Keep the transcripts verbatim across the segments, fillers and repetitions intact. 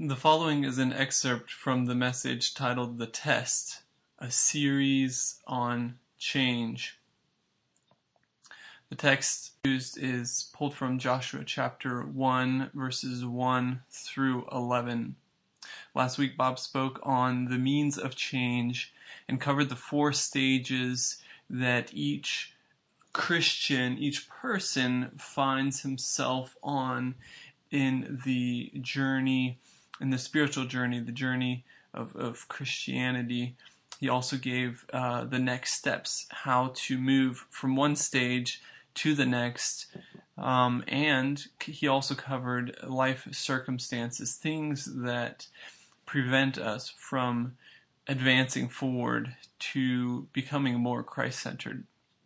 The following is an excerpt from the message titled The Test, a series on change. The text used is pulled from Joshua chapter one, verses one through eleven. Last week, Bob spoke on the means of change and covered the four stages that each Christian, each person finds himself on in the journey, in the spiritual journey, the journey of, of Christianity. He also gave uh, the next steps, how to move from one stage to the next. Um, and he also covered life circumstances, things that prevent us from advancing forward to becoming more Christ-centered.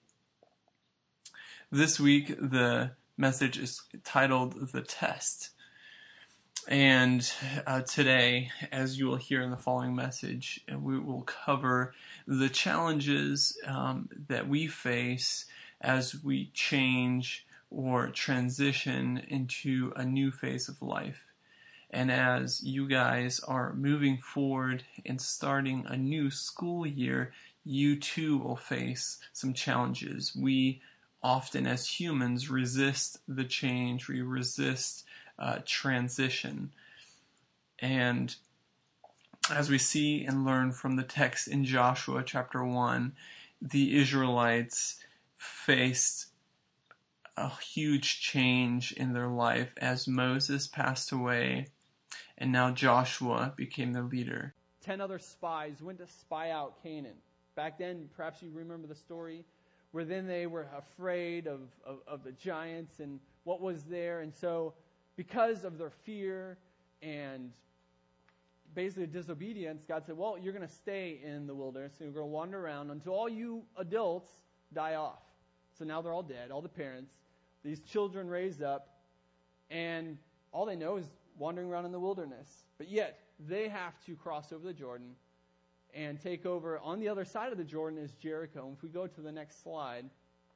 This week, the message is titled The Test. And uh, today, as you will hear in the following message, we will cover the challenges um, that we face as we change or transition into a new phase of life. And as you guys are moving forward and starting a new school year, you too will face some challenges. We often, as humans, resist the change. We resist Uh, transition. And as we see and learn from the text in Joshua chapter one, the Israelites faced a huge change in their life as Moses passed away and now Joshua became their leader. Ten other spies went to spy out Canaan. Back then, perhaps you remember the story, where then they were afraid of, of, of the giants and what was there. And so because of their fear and basically disobedience, God said, well, you're going to stay in the wilderness and you're going to wander around until all you adults die off. So now they're all dead, all the parents. These children raised up, and all they know is wandering around in the wilderness. But yet, they have to cross over the Jordan and take over. On the other side of the Jordan is Jericho. And if we go to the next slide,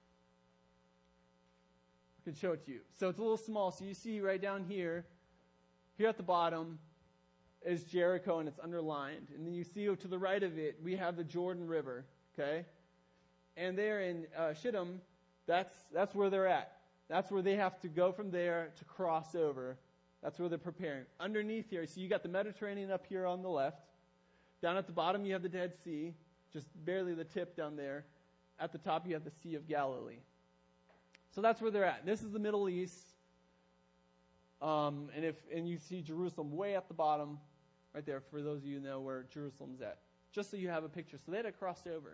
I can show it to you. So it's a little small. So you see right down here, here at the bottom is Jericho, and it's underlined. And then you see to the right of it, we have the Jordan River, okay? And there in uh, Shittim, that's that's where they're at. That's where they have to go from there to cross over. That's where they're preparing. Underneath here, so you got the Mediterranean up here on the left. Down at the bottom, you have the Dead Sea, just barely the tip down there. At the top, you have the Sea of Galilee. So that's where they're at. This is the Middle East. Um, and if and you see Jerusalem way at the bottom, right there, for those of you who know where Jerusalem's at. Just so you have a picture. So they had to cross over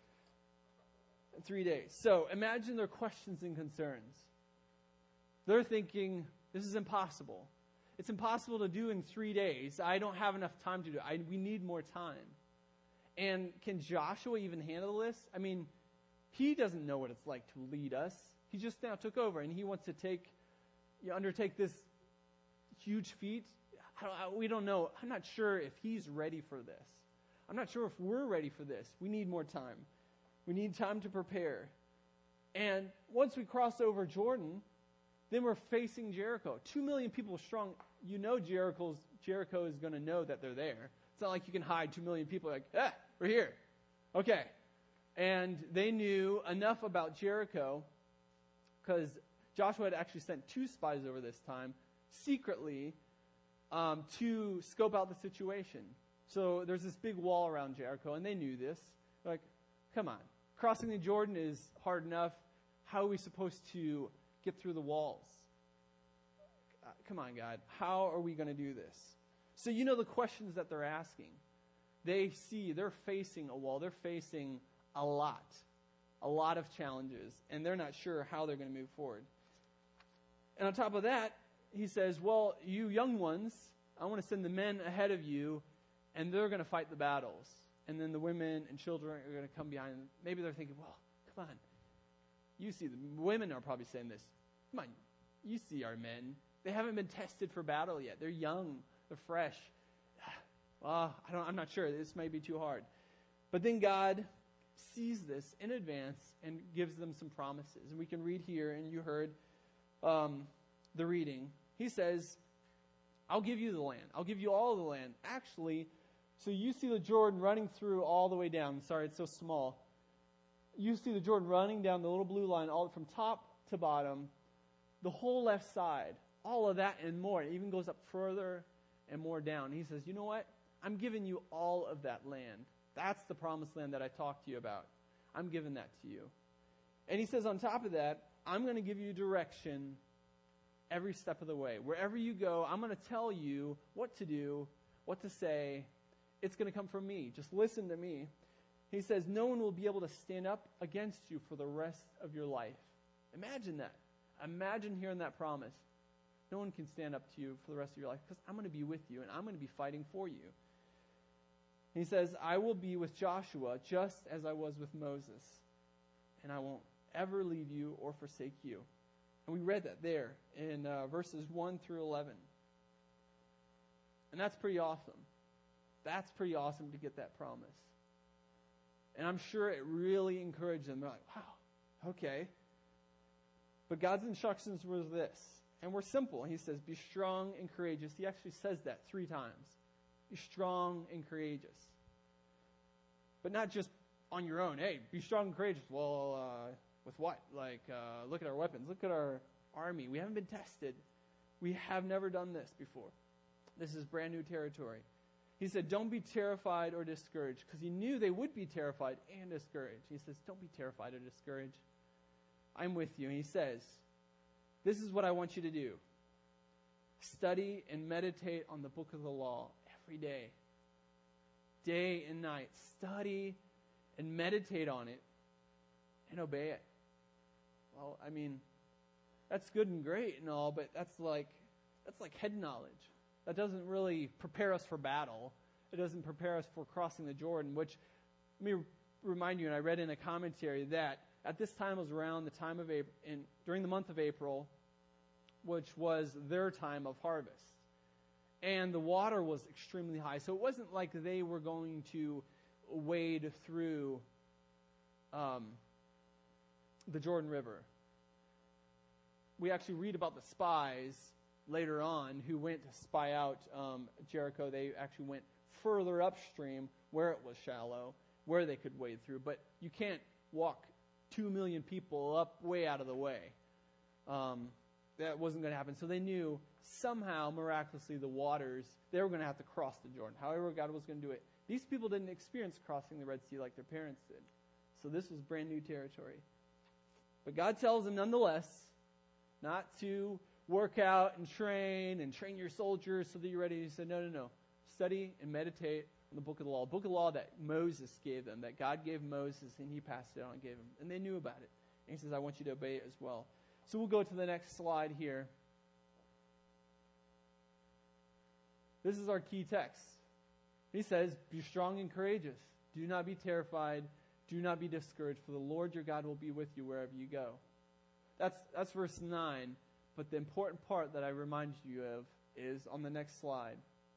in three days. So imagine their questions and concerns. They're thinking, this is impossible. It's impossible to do in three days. I don't have enough time to do it. I, we need more time. And can Joshua even handle this? I mean, he doesn't know what it's like to lead us. He just now took over, and he wants to take, you know, undertake this huge feat. I don't, I, we don't know. I'm not sure if he's ready for this. I'm not sure if we're ready for this. We need more time. We need time to prepare. And once we cross over Jordan, then we're facing Jericho. Two million people strong. You know Jericho's, Jericho is going to know that they're there. It's not like you can hide two million people like, ah, we're here. Okay. And they knew enough about Jericho, because Joshua had actually sent two spies over this time, secretly, um, to scope out the situation. So there's this big wall around Jericho, and they knew this. Like, come on. Crossing the Jordan is hard enough. How are we supposed to get through the walls? Uh, come on, God. How are we going to do this? So you know the questions that they're asking. They see, they're facing a wall. They're facing a lot. A lot of challenges, and they're not sure how they're going to move forward. And on top of that, he says, well, you young ones, I want to send the men ahead of you, and they're going to fight the battles. And then the women and children are going to come behind them. Maybe they're thinking, well, come on. You see, the women are probably saying this. Come on, you see our men. They haven't been tested for battle yet. They're young. They're fresh. Well, I don't, I'm not sure. This may be too hard. But then God sees this in advance and gives them some promises. And we can read here, and you heard um, the reading. He says, I'll give you the land. I'll give you all the land. Actually, so you see the Jordan running through all the way down. Sorry, it's so small. You see the Jordan running down the little blue line all from top to bottom, the whole left side, all of that and more. It even goes up further and more down. He says, you know what? I'm giving you all of that land. That's the promised land that I talked to you about. I'm giving that to you. And he says on top of that, I'm going to give you direction every step of the way. Wherever you go, I'm going to tell you what to do, what to say. It's going to come from me. Just listen to me. He says, no one will be able to stand up against you for the rest of your life. Imagine that. Imagine hearing that promise. No one can stand up to you for the rest of your life because I'm going to be with you and I'm going to be fighting for you. He says, I will be with Joshua just as I was with Moses, and I won't ever leave you or forsake you. And we read that there in uh, verses one through eleven. And that's pretty awesome. That's pretty awesome to get that promise. And I'm sure it really encouraged them. They're like, wow, okay. But God's instructions were this, and we're simple. He says, be strong and courageous. He actually says that three times. Be strong and courageous. But not just on your own. Hey, be strong and courageous. Well, uh, with what? Like, uh, look at our weapons. Look at our army. We haven't been tested. We have never done this before. This is brand new territory. He said, don't be terrified or discouraged, because he knew they would be terrified and discouraged. He says, don't be terrified or discouraged. I'm with you. And he says, this is what I want you to do. Study and meditate on the book of the law every day. Day and night. Study and meditate on it and obey it. Well, I mean, that's good and great and all, but that's like that's like head knowledge. That doesn't really prepare us for battle. It doesn't prepare us for crossing the Jordan, which, let me remind you, and I read in a commentary that at this time was around the time of April, in, during the month of April, which was their time of harvest. And the water was extremely high. So it wasn't like they were going to wade through um, the Jordan River. We actually read about the spies later on who went to spy out um, Jericho. They actually went further upstream where it was shallow, where they could wade through. But you can't walk two million people up way out of the way. Um, that wasn't going to happen. So they knew somehow, miraculously, the waters, they were going to have to cross the Jordan. However God was going to do it. These people didn't experience crossing the Red Sea like their parents did. So this was brand new territory. But God tells them nonetheless not to work out and train and train your soldiers so that you're ready. He said, no, no, no. Study and meditate on the book of the law. The book of the law that Moses gave them, that God gave Moses, and he passed it on and gave them. And they knew about it. And he says, I want you to obey it as well. So we'll go to the next slide here. This is our key text. He says, be strong and courageous. Do not be terrified. Do not be discouraged, for the Lord your God will be with you wherever you go. That's, that's verse nine. But the important part that I remind you of is on the next slide.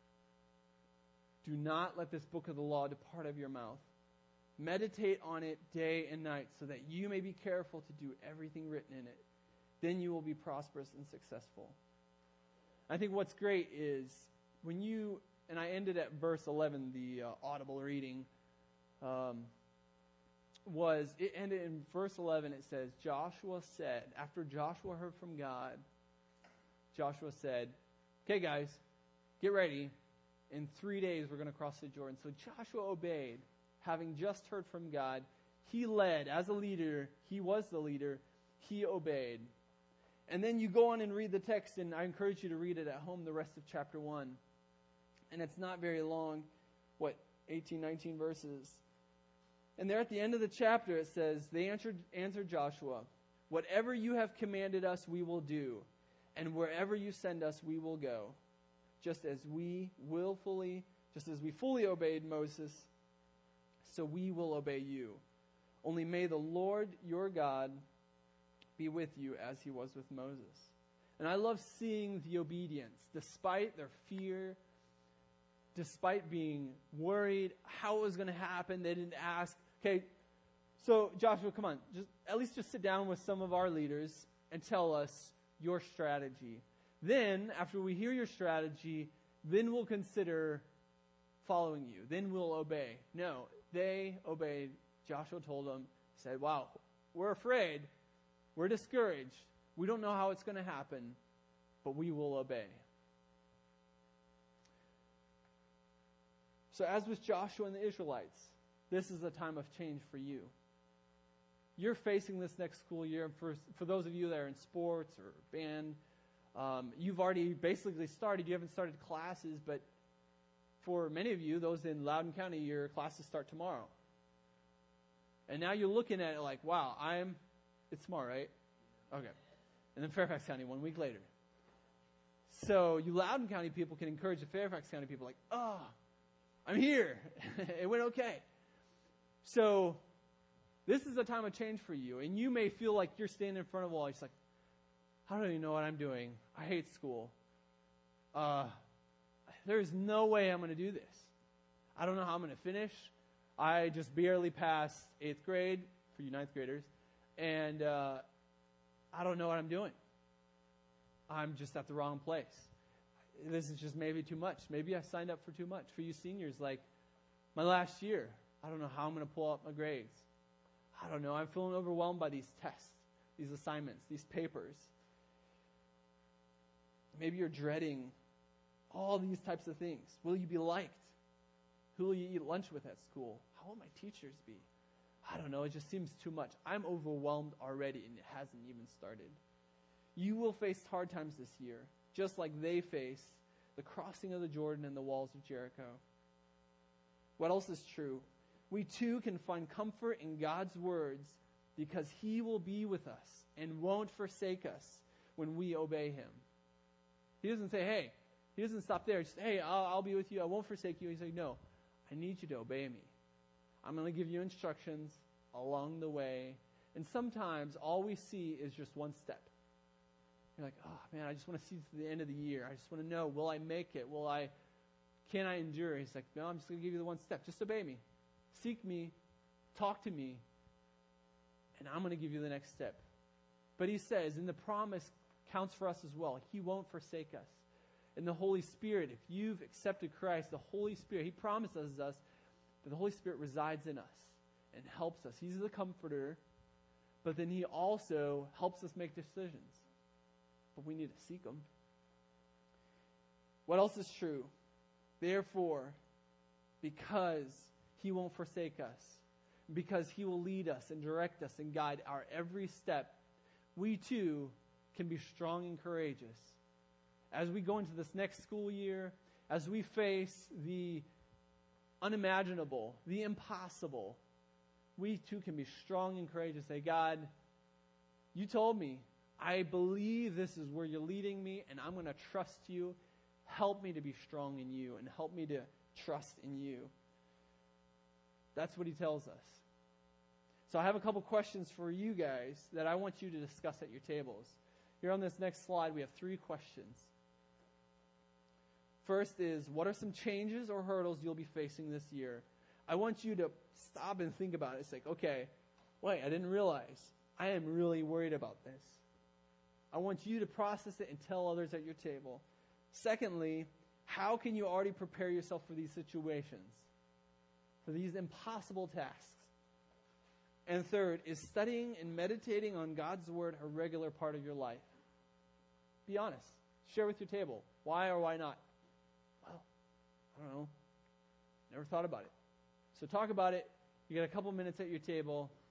Do not let this book of the law depart out of your mouth. Meditate on it day and night so that you may be careful to do everything written in it. Then you will be prosperous and successful. I think what's great is when you, and I ended at verse eleven, the uh, audible reading, um, was, it ended in verse eleven, it says, Joshua said, after Joshua heard from God, Joshua said, okay guys, get ready. In three days we're going to cross the Jordan. So Joshua obeyed, having just heard from God. He led as a leader. He was the leader. He obeyed. And then you go on and read the text, and I encourage you to read it at home, the rest of chapter one. And it's not very long, what, eighteen, nineteen verses. And there at the end of the chapter it says, they answered, answered Joshua, whatever you have commanded us we will do, and wherever you send us we will go. Just as we willfully, just as we fully obeyed Moses, so we will obey you. Only may the Lord your God be with you as he was with Moses. And I love seeing the obedience, despite their fear, despite being worried how it was going to happen. They didn't ask, okay, so Joshua, come on, just at least just sit down with some of our leaders and tell us your strategy. Then, after we hear your strategy, then we'll consider following you. Then we'll obey. No, they obeyed. Joshua told them, said, wow, we're afraid. We're discouraged. We don't know how it's going to happen, but we will obey. So as with Joshua and the Israelites, this is a time of change for you. You're facing this next school year. For, for those of you that are in sports or band, um, you've already basically started. You haven't started classes, but for many of you, those in Loudoun County, your classes start tomorrow. And now you're looking at it like, wow, I'm, it's tomorrow, right? Okay. And then Fairfax County one week later. So you Loudoun County people can encourage the Fairfax County people like, oh, I'm here. It went okay. So this is a time of change for you. And you may feel like you're standing in front of a wall. You're just like, I don't even know what I'm doing. I hate school. Uh, there's no way I'm going to do this. I don't know how I'm going to finish. I just barely passed eighth grade for you ninth graders. And uh, I don't know what I'm doing. I'm just at the wrong place. This is just maybe too much. Maybe I signed up for too much. For you seniors, like my last year, I don't know how I'm going to pull up my grades. I don't know. I'm feeling overwhelmed by these tests, these assignments, these papers. Maybe you're dreading all these types of things. Will you be liked? Who will you eat lunch with at school? How will my teachers be? I don't know. It just seems too much. I'm overwhelmed already, and it hasn't even started. You will face hard times this year, just like they faced the crossing of the Jordan and the walls of Jericho. What else is true? We too can find comfort in God's words because He will be with us and won't forsake us when we obey Him. He doesn't say, hey, He doesn't stop there. Just, hey, I'll, I'll be with you. I won't forsake you. He's like, no, I need you to obey me. I'm going to give you instructions along the way. And sometimes all we see is just one step. You're like, oh, man, I just want to see to the end of the year. I just want to know, will I make it? Will I, can I endure? He's like, no, I'm just going to give you the one step. Just obey me. Seek me. Talk to me. And I'm going to give you the next step. But He says, and the promise counts for us as well. He won't forsake us. And the Holy Spirit, if you've accepted Christ, the Holy Spirit, He promises us that the Holy Spirit resides in us and helps us. He's the comforter, but then He also helps us make decisions. But we need to seek Him. What else is true? Therefore, because He won't forsake us, because He will lead us and direct us and guide our every step, we too can be strong and courageous. As we go into this next school year, as we face the unimaginable, the impossible, we too can be strong and courageous. Say, God, You told me, I believe this is where You're leading me, and I'm going to trust You. Help me to be strong in You, and help me to trust in You. That's what He tells us. So I have a couple questions for you guys that I want you to discuss at your tables. Here on this next slide, we have three questions. First is, what are some changes or hurdles you'll be facing this year? I want you to stop and think about it. It's like, okay, wait, I didn't realize. I am really worried about this. I want you to process it and tell others at your table. Secondly, how can you already prepare yourself for these situations, for these impossible tasks? And third, is studying and meditating on God's Word a regular part of your life? Be honest. Share with your table. Why or why not? Well, I don't know. Never thought about it. So talk about it. You got a couple minutes at your table.